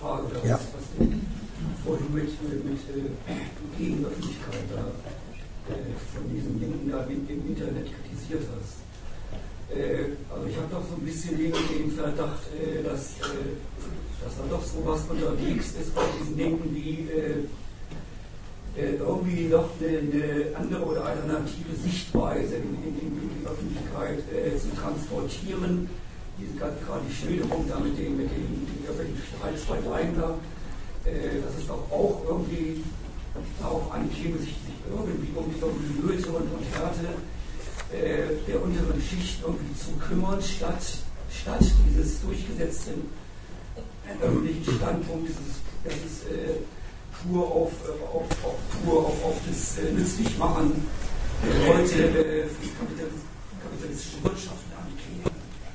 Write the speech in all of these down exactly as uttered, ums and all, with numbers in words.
Frage, das, ja. was du vorhin mit, mit, mit äh, Gegenöffentlichkeit da, äh, von diesen Dingen da im, im Internet kritisiert hast. Äh, also ich habe doch so ein bisschen den, den Verdacht, äh, dass, äh, dass da doch so was unterwegs ist bei diesen Dingen, die äh, äh, irgendwie noch eine, eine andere oder alternative Sichtweise in, in, in die Öffentlichkeit äh, zu transportieren. Diese gerade die Schilderung da mit den, mit den irgendwelchen Streits bei Daimler, äh, dass es doch auch irgendwie darauf ankäme, sich, sich irgendwie um die, um die Nöte und, und Härte äh, der unteren Schicht irgendwie zu kümmern, statt, statt dieses durchgesetzten öffentlichen Standpunktes, dass es äh, pur auf, auf, auf, pur auf, auf das äh, Nützlichmachen der Leute äh, für die Kapitalis kapitalistische Wirtschaft ankäme.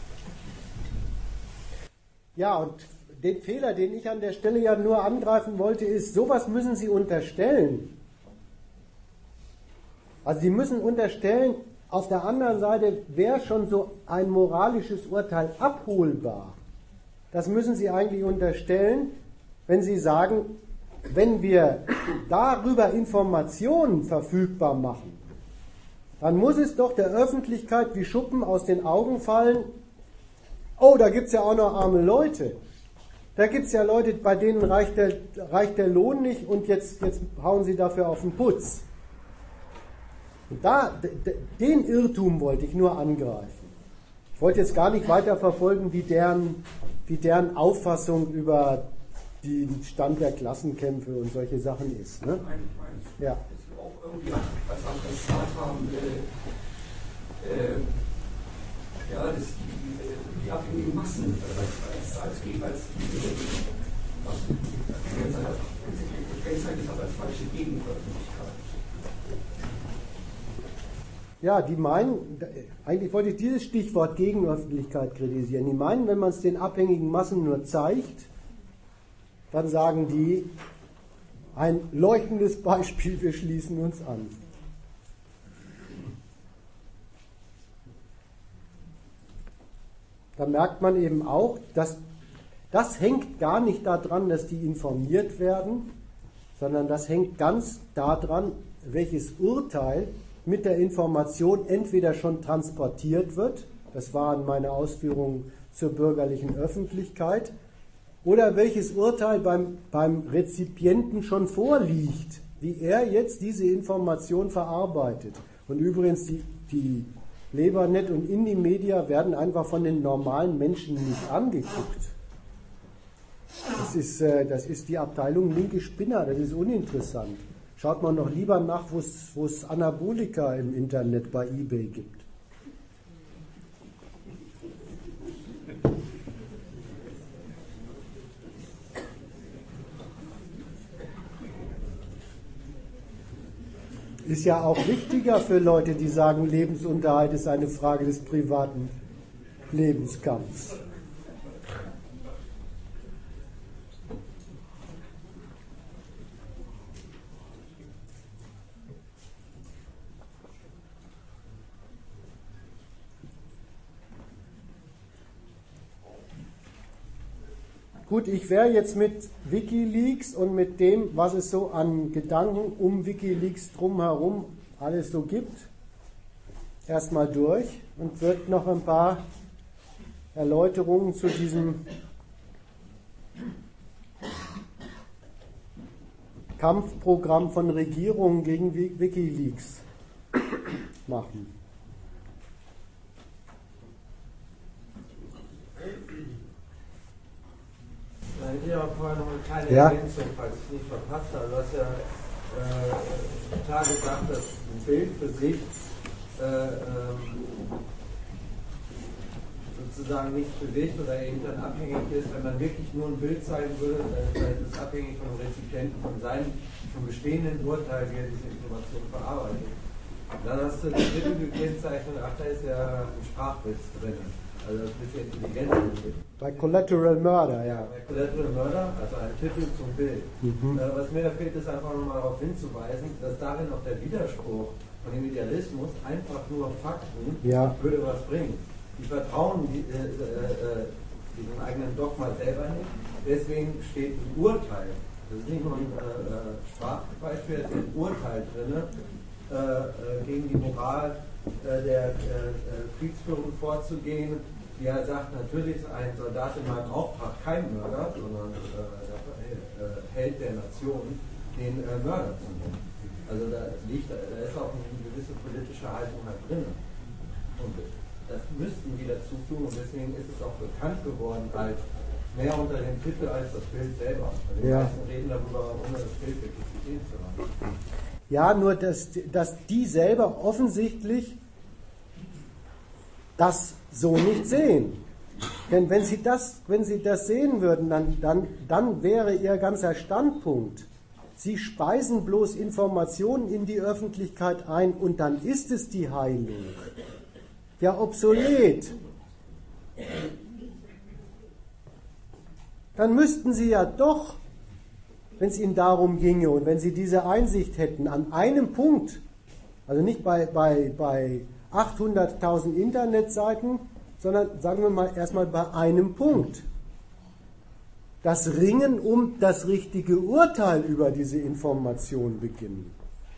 Ja, und den Fehler, den ich an der Stelle ja nur angreifen wollte, ist, sowas müssen Sie unterstellen. Also Sie müssen unterstellen, auf der anderen Seite wäre schon so ein moralisches Urteil abholbar. Das müssen Sie eigentlich unterstellen, wenn Sie sagen, wenn wir darüber Informationen verfügbar machen, dann muss es doch der Öffentlichkeit wie Schuppen aus den Augen fallen, oh, da gibt es ja auch noch arme Leute. Da gibt es ja Leute, bei denen reicht der, reicht der Lohn nicht und jetzt, jetzt hauen sie dafür auf den Putz. Und da, den Irrtum wollte ich nur angreifen. Ich wollte jetzt gar nicht weiter verfolgen, wie deren, wie deren Auffassung über den Stand der Klassenkämpfe und solche Sachen ist. Ne? Mein, mein, ja. dass wir auch irgendwie als Adressat haben, äh, äh, ja, das, die, die abhängigen Massen als, als, als, als kennzeichnet hat als falsche Gegenöffentlichkeit. Ja, die meinen, eigentlich wollte ich dieses Stichwort Gegenöffentlichkeit kritisieren. Die meinen, wenn man es den abhängigen Massen nur zeigt, dann sagen die, ein leuchtendes Beispiel, wir schließen uns an. Da merkt man eben auch, dass das hängt gar nicht daran, dass die informiert werden, sondern das hängt ganz daran, welches Urteil mit der Information entweder schon transportiert wird, das waren meine Ausführungen zur bürgerlichen Öffentlichkeit, oder welches Urteil beim, beim Rezipienten schon vorliegt, wie er jetzt diese Information verarbeitet. Und übrigens, die, die Lebernet und Indie-Media werden einfach von den normalen Menschen nicht angeguckt. Das ist, äh, das ist die Abteilung linke Spinner, das ist uninteressant. Schaut man doch lieber nach, wo es Anabolika im Internet bei eBay gibt. Ist ja auch wichtiger für Leute, die sagen, Lebensunterhalt ist eine Frage des privaten Lebenskampfs. Gut, ich wäre jetzt mit WikiLeaks und mit dem, was es so an Gedanken um WikiLeaks drumherum alles so gibt, erstmal durch und würde noch ein paar Erläuterungen zu diesem Kampfprogramm von Regierungen gegen WikiLeaks machen. Ich hätte ja vorher noch eine kleine ja. Ergänzung, falls ich nicht verpasst habe. Du hast ja äh, klar gesagt, dass ein Bild für sich äh, ähm, sozusagen nicht bewegt oder eben dann abhängig ist. Wenn man wirklich nur ein Bild zeigen würde, dann ist es abhängig vom Rezipienten, von seinem vom bestehenden Urteil, wie er diese Information verarbeitet. Und dann hast du die dritte Gekennzeichnung, ach, da ist ja ein Sprachwitz drin. Also ein bisschen Intelligenz. Bei Collateral Murder, ja. Bei Collateral Murder, also ein Titel zum Bild. Mhm. Äh, was mir da fehlt, ist einfach nochmal darauf hinzuweisen, dass darin auch der Widerspruch von dem Idealismus, einfach nur Fakten, ja. würde was bringen. Die vertrauen die, äh, äh, diesen eigenen Dogma selber nicht. Deswegen steht ein Urteil, das ist nicht nur ein äh, Sprachbeispiel, es ist ein Urteil drin, äh, äh, gegen die Moral äh, der äh, Kriegsführung vorzugehen, die ja sagt, natürlich ist ein Soldat in meinem Auftrag kein Mörder, sondern äh, der äh, Held der Nation, den äh, Mörder zu nennen. Also da liegt, da ist auch eine gewisse politische Haltung halt drin. Und das müssten die dazu tun und deswegen ist es auch bekannt geworden als mehr unter dem Titel als das Bild selber. Also die ja. meisten reden darüber, ohne das Bild wirklich gesehen zu haben. Ja, nur dass, dass die selber offensichtlich das so nicht sehen. Denn wenn sie das, wenn sie das sehen würden, dann, dann, dann wäre ihr ganzer Standpunkt, sie speisen bloß Informationen in die Öffentlichkeit ein und dann ist es die Heilung. Ja, obsolet. Dann müssten sie ja doch, wenn es ihnen darum ginge und wenn sie diese Einsicht hätten, an einem Punkt, also nicht bei, bei, bei achthunderttausend Internetseiten, sondern sagen wir mal erstmal bei einem Punkt, das Ringen um das richtige Urteil über diese Information beginnen.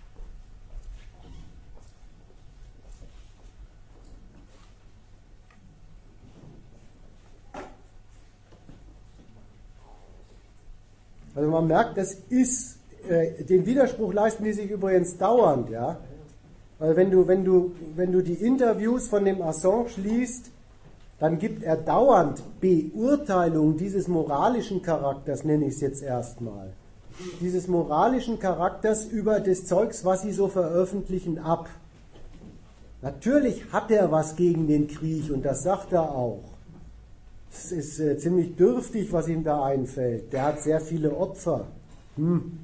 Also man merkt, das ist, äh, den Widerspruch leisten die sich übrigens dauernd, ja. Weil wenn du, wenn du, wenn du die Interviews von dem Assange liest, dann gibt er dauernd Beurteilung dieses moralischen Charakters, nenne ich es jetzt erstmal, dieses moralischen Charakters über das Zeugs, was sie so veröffentlichen, ab. Natürlich hat er was gegen den Krieg und das sagt er auch. Es ist äh, ziemlich dürftig, was ihm da einfällt. Der hat sehr viele Opfer. Hm.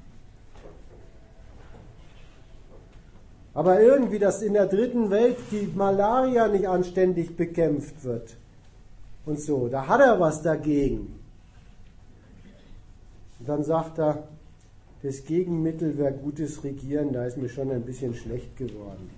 Aber irgendwie, dass in der dritten Welt die Malaria nicht anständig bekämpft wird und so, da hat er was dagegen. Und dann sagt er, das Gegenmittel wäre gutes Regieren, da ist mir schon ein bisschen schlecht geworden.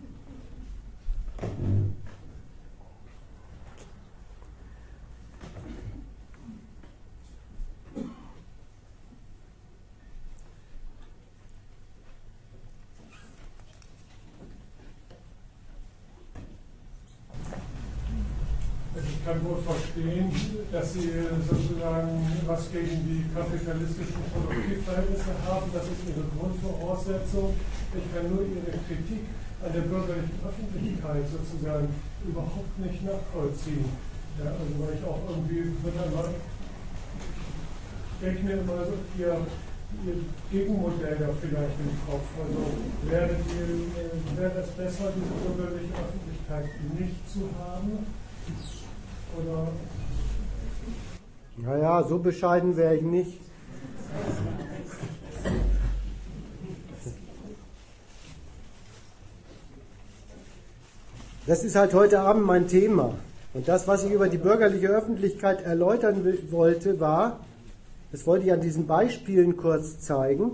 Ich kann wohl verstehen, dass Sie sozusagen was gegen die kapitalistischen Produktivverhältnisse haben. Das ist Ihre Grundvoraussetzung. Ich kann nur Ihre Kritik an der bürgerlichen Öffentlichkeit sozusagen überhaupt nicht nachvollziehen. Ja, also weil ich auch irgendwie, denke mir immer so, Ihr, Ihr Gegenmodell da vielleicht im Kopf. Also wäre, die, wäre es besser, diese bürgerliche Öffentlichkeit nicht zu haben? Oder? Naja, so bescheiden wäre ich nicht. Das ist halt heute Abend mein Thema. Und das, was ich über die bürgerliche Öffentlichkeit erläutern will, wollte, war, das wollte ich an diesen Beispielen kurz zeigen.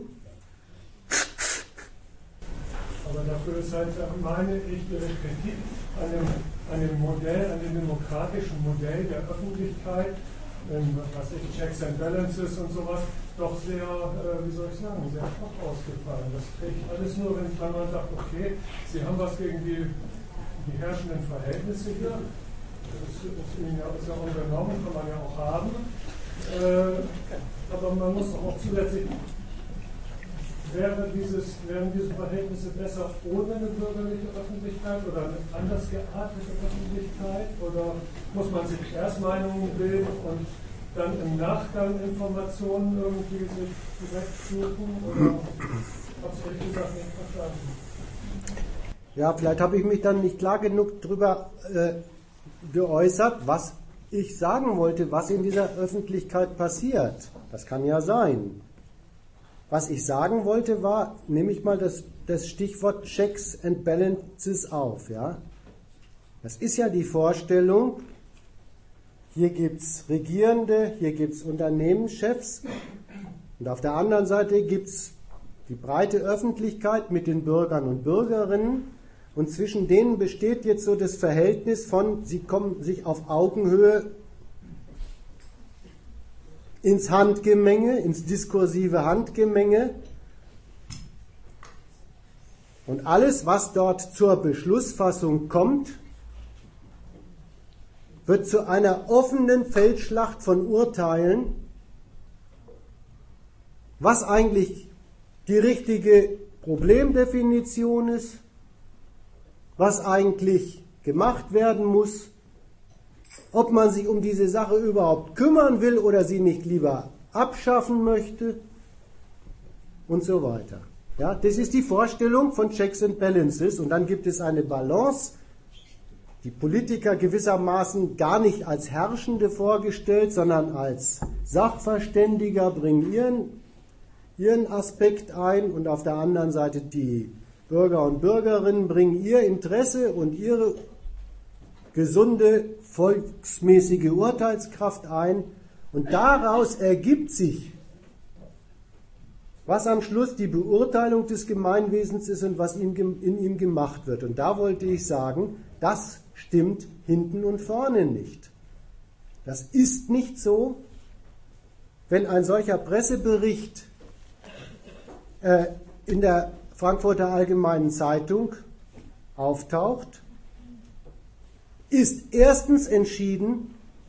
Aber dafür ist halt, meine ich, Ihre Kritik an dem, an dem Modell, an dem demokratischen Modell der Öffentlichkeit, ähm, was ich, Checks and Balances und sowas, doch sehr, äh, wie soll ich sagen, sehr schwach ausgefallen. Das kriege ich alles nur, wenn man sagt, okay, Sie haben was gegen die, die herrschenden Verhältnisse hier. Das ist, ist Ihnen ja, ist ja unbenommen, kann man ja auch haben. Äh, aber man muss auch zusätzlich, wäre dieses, wären diese Verhältnisse besser ohne eine bürgerliche Öffentlichkeit oder eine anders geartete Öffentlichkeit? Oder muss man sich erst Meinungen bilden und dann im Nachgang Informationen irgendwie sich zurechtsuchen? Oder habe ich ehrlich gesagt nicht verstanden? Ja, vielleicht habe ich mich dann nicht klar genug darüber äh, geäußert, was ich sagen wollte, was in dieser Öffentlichkeit passiert. Das kann ja sein. Was ich sagen wollte war, nehme ich mal das, das Stichwort Checks and Balances auf. Ja? Das ist ja die Vorstellung, hier gibt es Regierende, hier gibt es Unternehmenschefs und auf der anderen Seite gibt es die breite Öffentlichkeit mit den Bürgern und Bürgerinnen und zwischen denen besteht jetzt so das Verhältnis von, sie kommen sich auf Augenhöhe ins Handgemenge, ins diskursive Handgemenge. Und alles, was dort zur Beschlussfassung kommt, wird zu einer offenen Feldschlacht von Urteilen, was eigentlich die richtige Problemdefinition ist, was eigentlich gemacht werden muss, ob man sich um diese Sache überhaupt kümmern will oder sie nicht lieber abschaffen möchte und so weiter. Ja, das ist die Vorstellung von Checks and Balances, und dann gibt es eine Balance, die Politiker gewissermaßen gar nicht als Herrschende vorgestellt, sondern als Sachverständiger bringen ihren, ihren Aspekt ein, und auf der anderen Seite die Bürger und Bürgerinnen bringen ihr Interesse und ihre gesunde, volksmäßige Urteilskraft ein, und daraus ergibt sich, was am Schluss die Beurteilung des Gemeinwesens ist und was in, in ihm gemacht wird. Und da wollte ich sagen, das stimmt hinten und vorne nicht. Das ist nicht so, wenn ein solcher Pressebericht äh, in der Frankfurter Allgemeinen Zeitung auftaucht, ist erstens entschieden,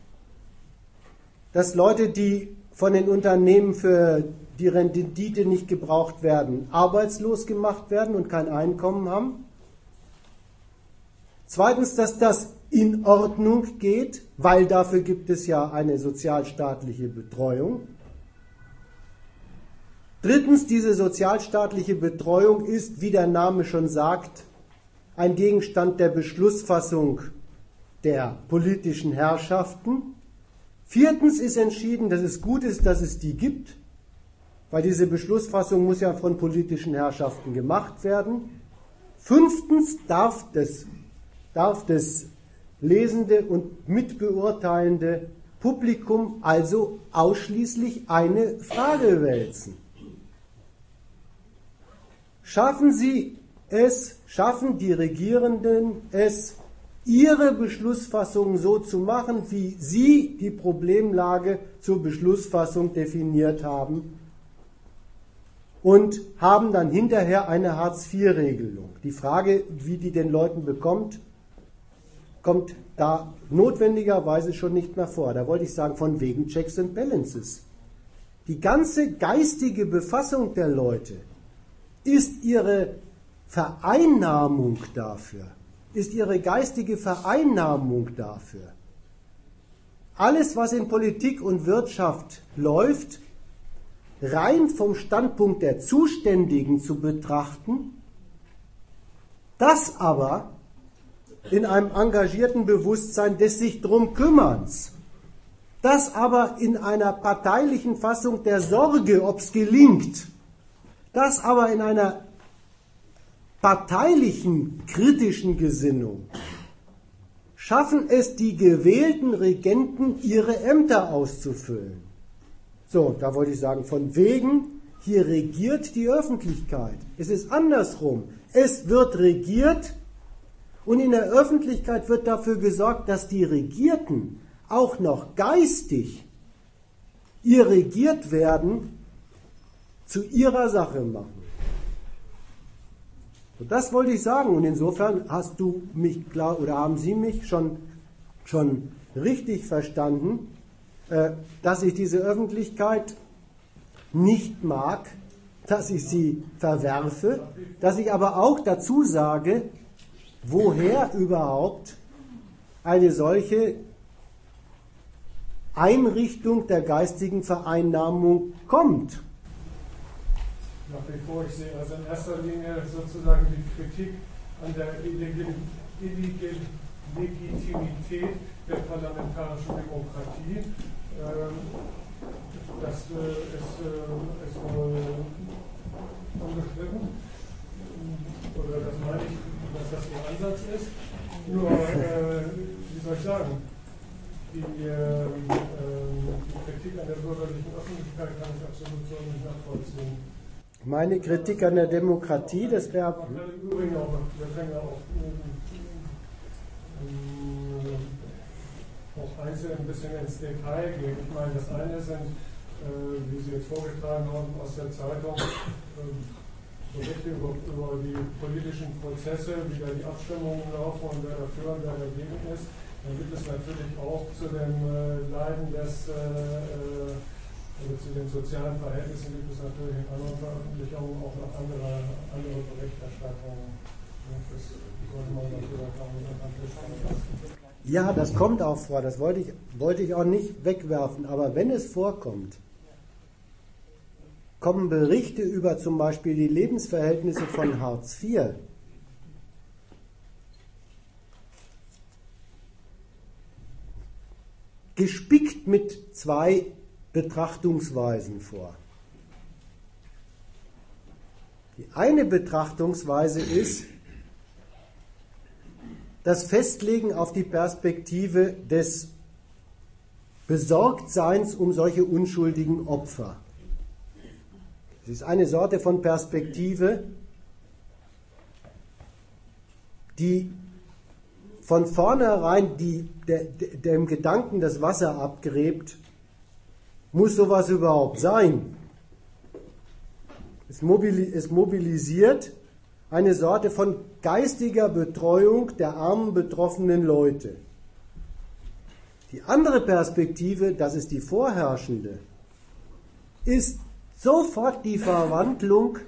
dass Leute, die von den Unternehmen für die Rendite nicht gebraucht werden, arbeitslos gemacht werden und kein Einkommen haben. Zweitens, dass das in Ordnung geht, weil dafür gibt es ja eine sozialstaatliche Betreuung. Drittens, diese sozialstaatliche Betreuung ist, wie der Name schon sagt, ein Gegenstand der Beschlussfassung der politischen Herrschaften. Viertens ist entschieden, dass es gut ist, dass es die gibt, weil diese Beschlussfassung muss ja von politischen Herrschaften gemacht werden. Fünftens darf das, darf das lesende und mitbeurteilende Publikum also ausschließlich eine Frage wälzen. Schaffen Sie es, schaffen die Regierenden es, ihre Beschlussfassung so zu machen, wie sie die Problemlage zur Beschlussfassung definiert haben, und haben dann hinterher eine Hartz vier Regelung. Die Frage, wie die den Leuten bekommt, kommt da notwendigerweise schon nicht mehr vor. Da wollte ich sagen, von wegen Checks and Balances. Die ganze geistige Befassung der Leute ist ihre Vereinnahmung dafür, ist ihre geistige Vereinnahmung dafür. Alles, was in Politik und Wirtschaft läuft, rein vom Standpunkt der Zuständigen zu betrachten, das aber in einem engagierten Bewusstsein des sich drum Kümmerns, das aber in einer parteilichen Fassung der Sorge, ob es gelingt, das aber in einer parteilichen, kritischen Gesinnung, schaffen es die gewählten Regenten, ihre Ämter auszufüllen. So, da wollte ich sagen, von wegen, hier regiert die Öffentlichkeit. Es ist andersrum. Es wird regiert, und in der Öffentlichkeit wird dafür gesorgt, dass die Regierten auch noch geistig ihr Regiertwerden zu ihrer Sache machen. Und das wollte ich sagen, und insofern hast du mich klar, oder haben Sie mich schon, schon richtig verstanden, dass ich diese Öffentlichkeit nicht mag, dass ich sie verwerfe, dass ich aber auch dazu sage, woher überhaupt eine solche Einrichtung der geistigen Vereinnahmung kommt. Nach wie vor, ich sehe also in erster Linie sozusagen die Kritik an der Legitimität der parlamentarischen Demokratie. Das ist, ist wohl unbestritten, oder das meine ich, dass das Ihr Ansatz ist. Nur, äh, wie soll ich sagen, die, äh, die Kritik an der bürgerlichen Öffentlichkeit kann ich absolut so nicht nachvollziehen. Meine Kritik an der Demokratie, das wäre... Im Übrigen auch, wir können ja auch, ähm, auch einzeln ein bisschen ins Detail gehen. Ich meine, das eine sind äh, wie Sie jetzt vorgetragen haben aus der Zeitung, äh, Berichte über, über die politischen Prozesse, wie da die Abstimmungen laufen und wer dafür und wer dagegen ist, dann gibt es natürlich auch zu den äh, Leiden des, äh, also zu den sozialen Verhältnissen gibt es natürlich in anderen Veröffentlichungen auch noch andere, andere Berichterstattungen. Das sollte man natürlich auch mit an den Tisch kommen lassen. Ja, das kommt auch vor, das wollte ich, wollte ich auch nicht wegwerfen, aber wenn es vorkommt, kommen Berichte über zum Beispiel die Lebensverhältnisse von Hartz vier, gespickt mit zwei Betrachtungsweisen vor. Die eine Betrachtungsweise ist das Festlegen auf die Perspektive des Besorgtseins um solche unschuldigen Opfer. Es ist eine Sorte von Perspektive, die von vornherein die, der, der, dem Gedanken das Wasser abgräbt, muss sowas überhaupt sein? Es, mobili- es mobilisiert eine Sorte von geistiger Betreuung der armen, betroffenen Leute. Die andere Perspektive, das ist die vorherrschende, ist sofort die Verwandlung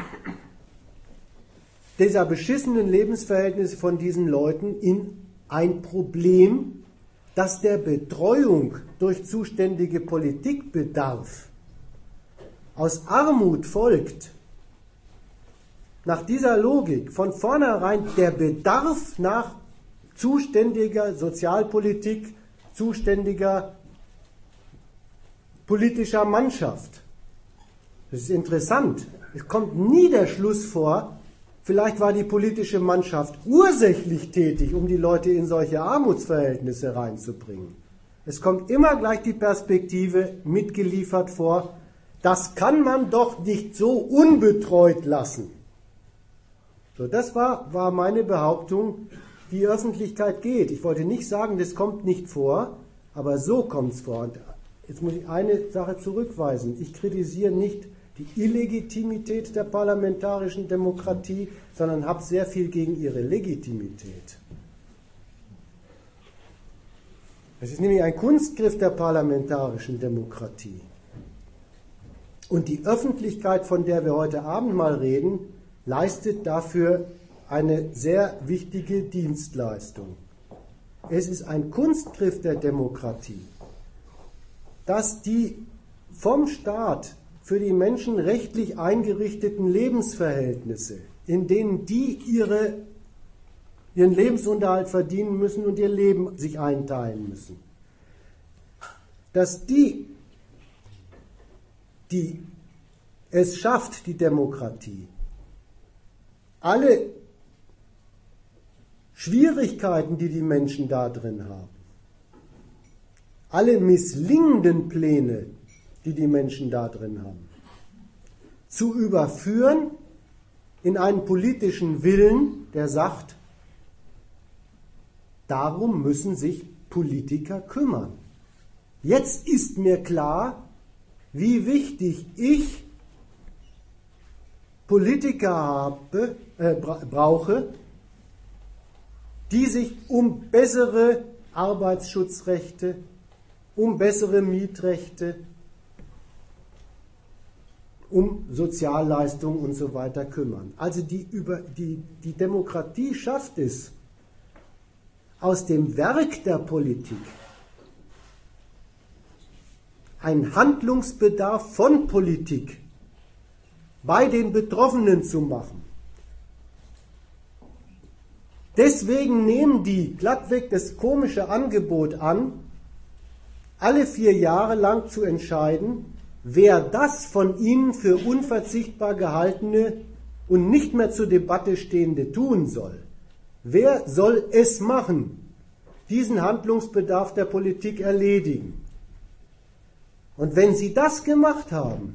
dieser beschissenen Lebensverhältnisse von diesen Leuten in ein Problem, das der Betreuung durch zuständige Politik bedarf. Aus Armut folgt nach dieser Logik von vornherein der Bedarf nach zuständiger Sozialpolitik, zuständiger politischer Mannschaft. Das ist interessant. Es kommt nie der Schluss vor, vielleicht war die politische Mannschaft ursächlich tätig, um die Leute in solche Armutsverhältnisse reinzubringen. Es kommt immer gleich die Perspektive mitgeliefert vor, das kann man doch nicht so unbetreut lassen. So, das war, war meine Behauptung, die Öffentlichkeit geht. Ich wollte nicht sagen, das kommt nicht vor, aber so kommt es vor. Und jetzt muss ich eine Sache zurückweisen. Ich kritisiere nicht die Illegitimität der parlamentarischen Demokratie, sondern habe sehr viel gegen ihre Legitimität. Es ist nämlich ein Kunstgriff der parlamentarischen Demokratie. Und die Öffentlichkeit, von der wir heute Abend mal reden, leistet dafür eine sehr wichtige Dienstleistung. Es ist ein Kunstgriff der Demokratie, dass die vom Staat für die Menschen rechtlich eingerichteten Lebensverhältnisse, in denen die ihre, ihren Lebensunterhalt verdienen müssen und ihr Leben sich einteilen müssen, dass die, die es schafft, die Demokratie, alle Schwierigkeiten, die die Menschen da drin haben, alle misslingenden Pläne, die die Menschen da drin haben, zu überführen in einen politischen Willen, der sagt, darum müssen sich Politiker kümmern. Jetzt ist mir klar, wie wichtig ich Politiker habe, äh, bra- brauche, die sich um bessere Arbeitsschutzrechte, um bessere Mietrechte, um Sozialleistungen und so weiter kümmern. Also die, über, die, die Demokratie schafft es, aus dem Werk der Politik einen Handlungsbedarf von Politik bei den Betroffenen zu machen. Deswegen nehmen die glattweg das komische Angebot an, alle vier Jahre lang zu entscheiden, wer das von ihnen für unverzichtbar gehaltene und nicht mehr zur Debatte stehende tun soll. Wer soll es machen? Diesen Handlungsbedarf der Politik erledigen. Und wenn sie das gemacht haben,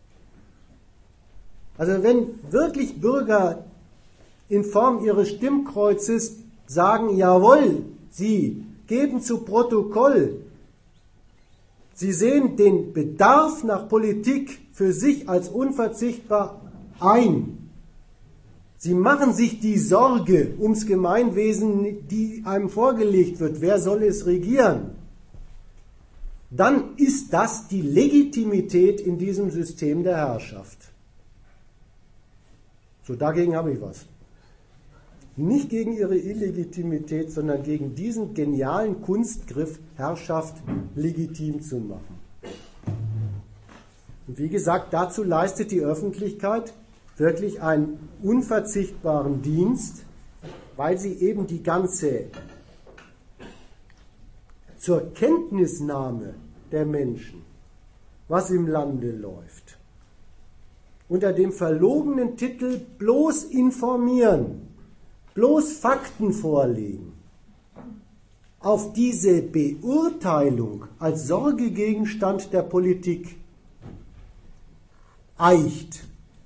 also wenn wirklich Bürger in Form ihres Stimmkreuzes sagen, jawohl, sie geben zu Protokoll, Sie sehen den Bedarf nach Politik für sich als unverzichtbar ein. Sie machen sich die Sorge ums Gemeinwesen, die einem vorgelegt wird, wer soll es regieren? Dann ist das die Legitimität in diesem System der Herrschaft. So, dagegen habe ich was. Nicht gegen ihre Illegitimität, sondern gegen diesen genialen Kunstgriff, Herrschaft legitim zu machen. Und wie gesagt, dazu leistet die Öffentlichkeit wirklich einen unverzichtbaren Dienst, weil sie eben die ganze zur Kenntnisnahme der Menschen, was im Lande läuft, unter dem verlogenen Titel bloß informieren, bloß Fakten vorlegen, auf diese Beurteilung als Sorgegegenstand der Politik eicht.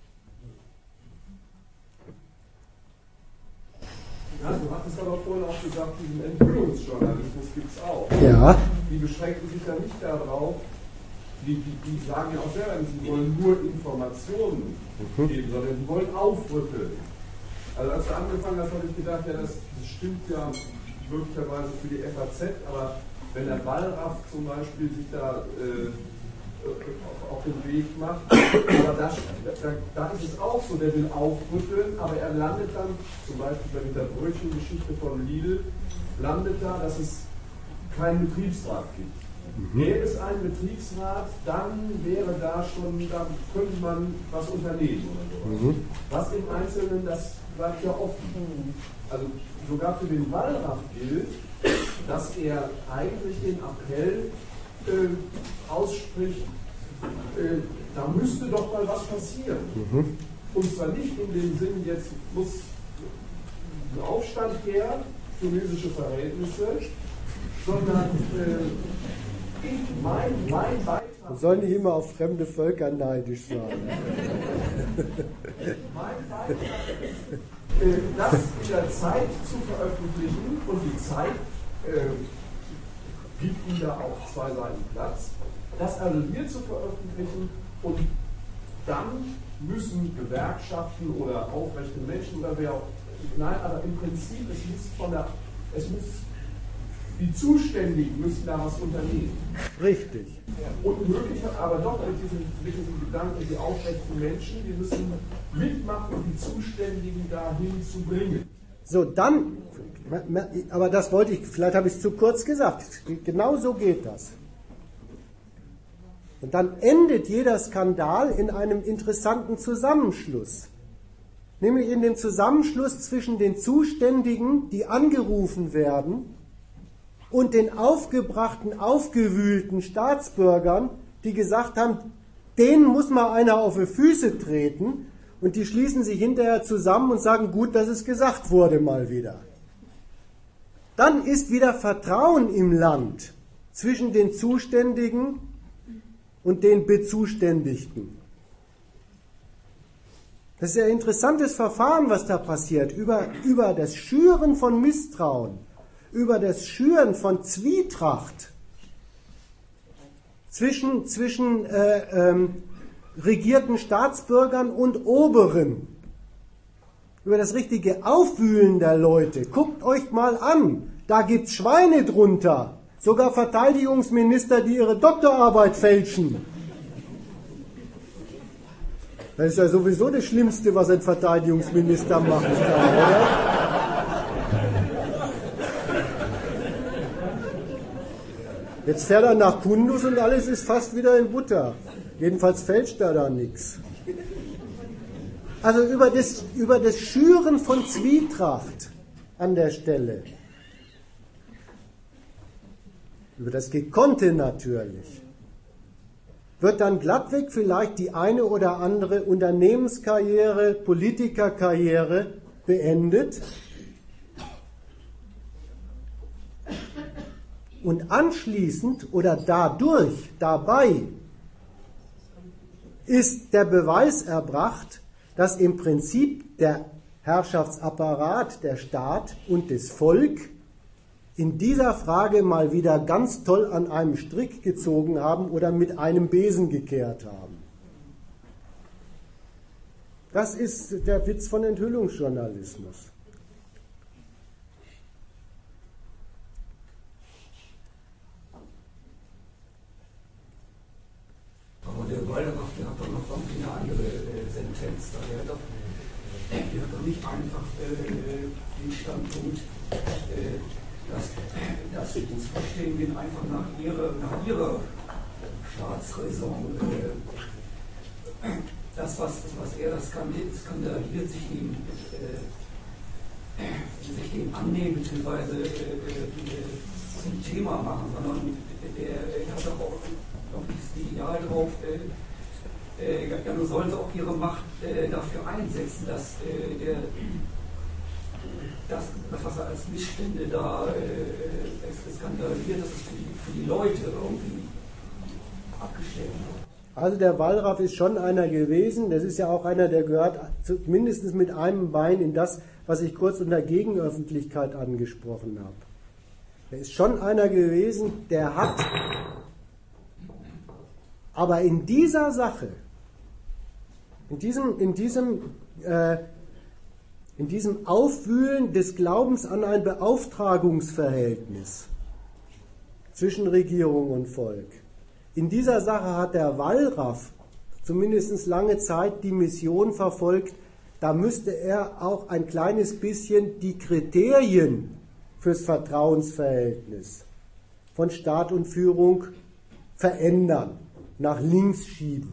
Ja, du hattest aber vorhin auch gesagt, diesen Enthüllungsjournalismus gibt es auch. Ja. Die beschränken sich ja nicht darauf, die, die, die sagen ja auch selber, sie wollen nur Informationen mhm. geben, sondern die wollen aufrütteln. Also als du angefangen hast, habe ich gedacht, ja, das, das stimmt ja möglicherweise für die F A Z, aber wenn der Wallraff zum Beispiel sich da äh, auf den Weg macht, aber da, da, da ist es auch so, der will aufrütteln, aber er landet dann, zum Beispiel bei dieser Brötchengeschichte von Lidl, landet da, dass es keinen Betriebsrat gibt. Mhm. Gäbe es einen Betriebsrat, dann wäre da schon, da könnte man was unternehmen oder sowas. Mhm. Was im Einzelnen, das bleibt ja offen. Also sogar für den Wallraff gilt, dass er eigentlich den Appell äh, ausspricht, äh, da müsste doch mal was passieren. Mhm. Und zwar nicht in dem Sinn, jetzt muss ein Aufstand her, tunesische Verhältnisse, sondern äh, ich, mein, mein Beitrag. Wir sollen nicht immer auf fremde Völker neidisch sein. Mein Beitrag ist, äh, das in der Zeit zu veröffentlichen, und die Zeit äh, gibt ihm da auch zwei Seiten Platz, das annulliert zu veröffentlichen, und dann müssen Gewerkschaften oder aufrechte Menschen oder wer auch, nein, aber im Prinzip, es muss von der, es muss, die Zuständigen müssen da was unternehmen. Richtig. Und möglich, aber doch mit diesem, mit diesem Gedanken, die aufrechten Menschen, die müssen mitmachen, um die Zuständigen dahin zu bringen. So, dann, aber das wollte ich, vielleicht habe ich es zu kurz gesagt, genau so geht das. Und dann endet jeder Skandal in einem interessanten Zusammenschluss. Nämlich in dem Zusammenschluss zwischen den Zuständigen, die angerufen werden, und den aufgebrachten, aufgewühlten Staatsbürgern, die gesagt haben, denen muss mal einer auf die Füße treten, und die schließen sich hinterher zusammen und sagen, gut, dass es gesagt wurde mal wieder. Dann ist wieder Vertrauen im Land zwischen den Zuständigen und den Bezuständigten. Das ist ein interessantes Verfahren, was da passiert, über, über das Schüren von Misstrauen, über das Schüren von Zwietracht zwischen, zwischen äh, ähm, regierten Staatsbürgern und Oberen, über das richtige Aufwühlen der Leute. Guckt euch mal an, da gibt's Schweine drunter, sogar Verteidigungsminister, die ihre Doktorarbeit fälschen. Das ist ja sowieso das Schlimmste, was ein Verteidigungsminister machen kann, oder? Jetzt fährt er nach Kunduz und alles ist fast wieder in Butter. Jedenfalls fälscht er da nichts. Also über das, über das Schüren von Zwietracht an der Stelle, über das Gekonnte natürlich, wird dann glattweg vielleicht die eine oder andere Unternehmenskarriere, Politikerkarriere beendet. Und anschließend oder dadurch, dabei, ist der Beweis erbracht, dass im Prinzip der Herrschaftsapparat, der Staat und das Volk in dieser Frage mal wieder ganz toll an einem Strick gezogen haben oder mit einem Besen gekehrt haben. Das ist der Witz von Enthüllungsjournalismus. Aber der Walderaff, der hat doch noch irgendwie eine andere äh, Sentenz. Der hat doch, der hat doch nicht einfach äh, den Standpunkt, äh, dass, dass das Verstehen gehen einfach nach ihrer, nach ihrer Staatsräson. Äh, das, was, was er das skandaliert, sich ihm, äh, sich dem annehmen bzw. Äh, zum Thema machen, sondern der, er hat doch auch auf dieses Ideal drauf, äh, äh, ja, nun sollen sie auch ihre Macht äh, dafür einsetzen, dass äh, der, das, das, was er als Missstände da äh, skandaliert, dass es für die, für die Leute irgendwie abgestellt wird. Also der Wallraff ist schon einer gewesen, das ist ja auch einer, der gehört mindestens mit einem Bein in das, was ich kurz unter Gegenöffentlichkeit angesprochen habe. Er ist schon einer gewesen, der hat aber in dieser Sache, in diesem, in diesem, äh, in diesem Aufwühlen des Glaubens an ein Beauftragungsverhältnis zwischen Regierung und Volk, in dieser Sache hat der Wallraff zumindest lange Zeit die Mission verfolgt, da müsste er auch ein kleines bisschen die Kriterien fürs Vertrauensverhältnis von Staat und Führung verändern, nach links schieben.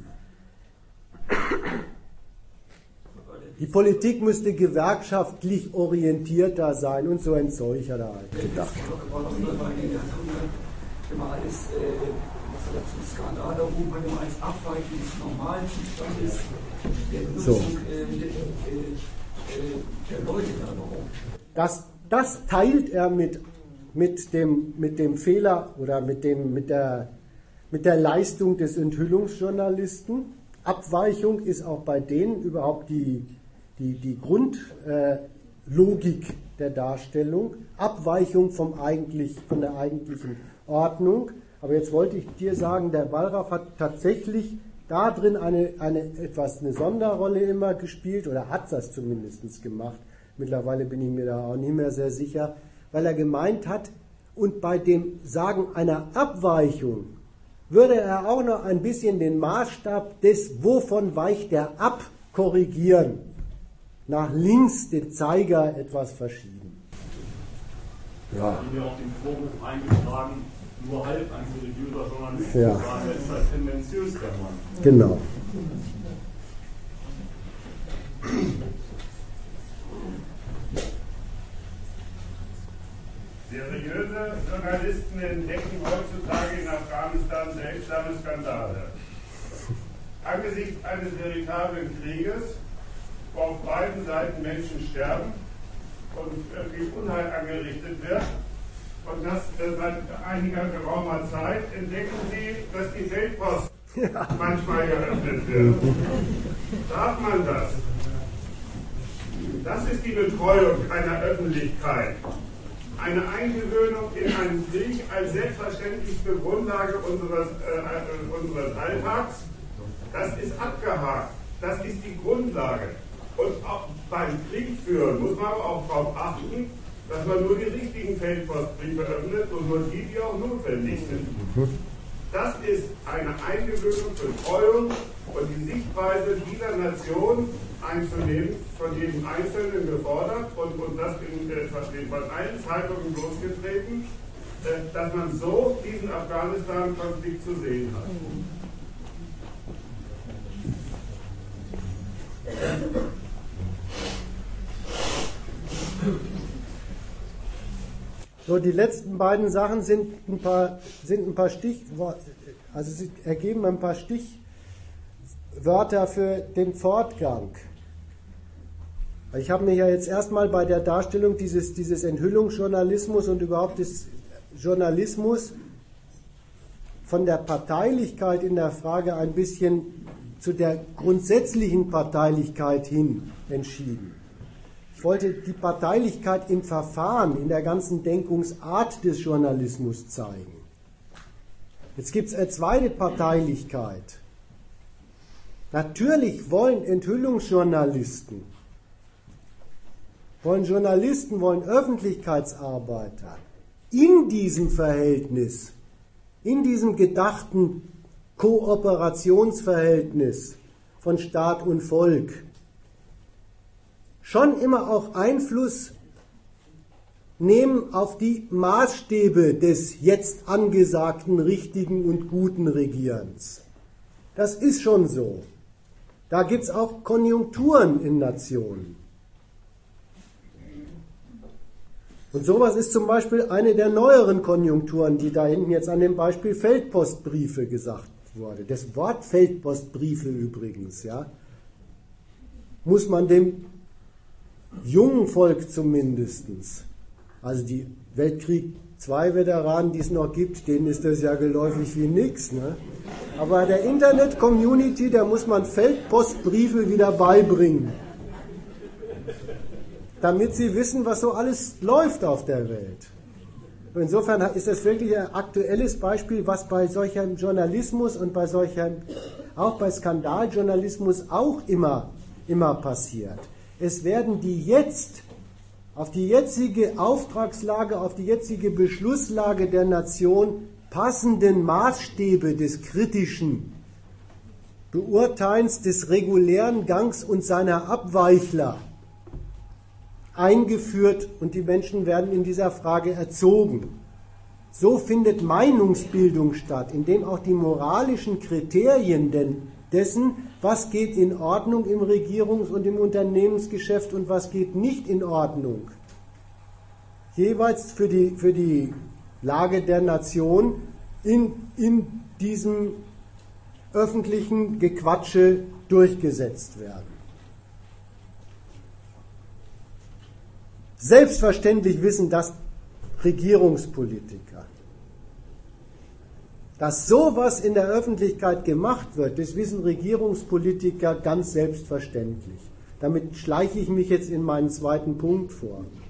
Die Politik müsste gewerkschaftlich orientierter sein und so ein Zeug hat er halt gedacht. Immer alles, was er dazu Skandal darum hat, immer als Abweichung des Normalzustandes der Benutzung so. äh, der, äh, der Leute darauf. Das, das teilt er mit, mit, dem, mit dem Fehler oder mit, dem, mit, der, mit der Leistung des Enthüllungsjournalisten. Abweichung ist auch bei denen überhaupt die, die, die Grundlogik äh, der Darstellung. Abweichung vom eigentlich, von der eigentlichen Ordnung. Aber jetzt wollte ich dir sagen, der Wallraff hat tatsächlich da drin eine, eine, etwas, eine Sonderrolle immer gespielt, oder hat das zumindest gemacht. Mittlerweile bin ich mir da auch nicht mehr sehr sicher, weil er gemeint hat, und bei dem Sagen einer Abweichung würde er auch noch ein bisschen den Maßstab des, wovon weicht er ab, korrigieren. Nach links den Zeiger etwas verschieben. Ja. Haben wir auch den Vorwurf eingetragen, nur halb ein seriöser Journalist zu ja. sagen, er ist halt tendenziös, der Mann. Genau. Seriöse Journalisten entdecken heutzutage in Afghanistan seltsame Skandale. Angesichts eines veritablen Krieges, wo auf beiden Seiten Menschen sterben und viel Unheil angerichtet wird, und das seit einiger geraumer Zeit, entdecken Sie, dass die Feldpost ja. manchmal geöffnet wird. Darf man das? Das ist die Betreuung einer Öffentlichkeit. Eine Eingewöhnung in einen Krieg als selbstverständlichste Grundlage unseres, äh, unseres Alltags, das ist abgehakt. Das ist die Grundlage. Und auch beim Krieg führen muss man aber auch darauf achten, dass man nur die richtigen Feldpostbriefe öffnet und nur die, die auch notwendig sind. Das ist eine Eingewöhnung, Betreuung und die Sichtweise dieser Nation einzunehmen, von jedem Einzelnen gefordert und, und das in, äh, von allen Zeitungen losgetreten, äh, dass man so diesen Afghanistan-Konflikt zu sehen hat. So, die letzten beiden Sachen sind ein paar, sind ein paar Stichworte, also sie ergeben ein paar Stichwörter für den Fortgang. Ich habe mir ja jetzt erstmal bei der Darstellung dieses, dieses Enthüllungsjournalismus und überhaupt des Journalismus von der Parteilichkeit in der Frage ein bisschen zu der grundsätzlichen Parteilichkeit hin entschieden. Ich wollte die Parteilichkeit im Verfahren, in der ganzen Denkungsart des Journalismus zeigen. Jetzt gibt es eine zweite Parteilichkeit. Natürlich wollen Enthüllungsjournalisten, wollen Journalisten, wollen Öffentlichkeitsarbeiter in diesem Verhältnis, in diesem gedachten Kooperationsverhältnis von Staat und Volk schon immer auch Einfluss nehmen auf die Maßstäbe des jetzt angesagten richtigen und guten Regierens. Das ist schon so. Da gibt es auch Konjunkturen in Nationen. Und sowas ist zum Beispiel eine der neueren Konjunkturen, die da hinten jetzt an dem Beispiel Feldpostbriefe gesagt wurde. Das Wort Feldpostbriefe übrigens, ja, muss man dem jungen Volk zumindestens, also die Weltkrieg zwei Veteranen, die es noch gibt, denen ist das ja geläufig wie nix, ne? Aber der Internet-Community, da muss man Feldpostbriefe wieder beibringen, damit sie wissen, was so alles läuft auf der Welt. Und insofern ist das wirklich ein aktuelles Beispiel, was bei solchem Journalismus und bei solchem, auch bei Skandaljournalismus auch immer, immer passiert. Es werden die jetzt, auf die jetzige Auftragslage, auf die jetzige Beschlusslage der Nation passenden Maßstäbe des kritischen Beurteilens des regulären Gangs und seiner Abweichler eingeführt und die Menschen werden in dieser Frage erzogen. So findet Meinungsbildung statt, indem auch die moralischen Kriterien denn dessen, was geht in Ordnung im Regierungs- und im Unternehmensgeschäft und was geht nicht in Ordnung, jeweils für die, für die Lage der Nation in, in diesem öffentlichen Gequatsche durchgesetzt werden. Selbstverständlich wissen das Regierungspolitiker. Dass sowas in der Öffentlichkeit gemacht wird, das wissen Regierungspolitiker ganz selbstverständlich. Damit schleiche ich mich jetzt in meinen zweiten Punkt vor.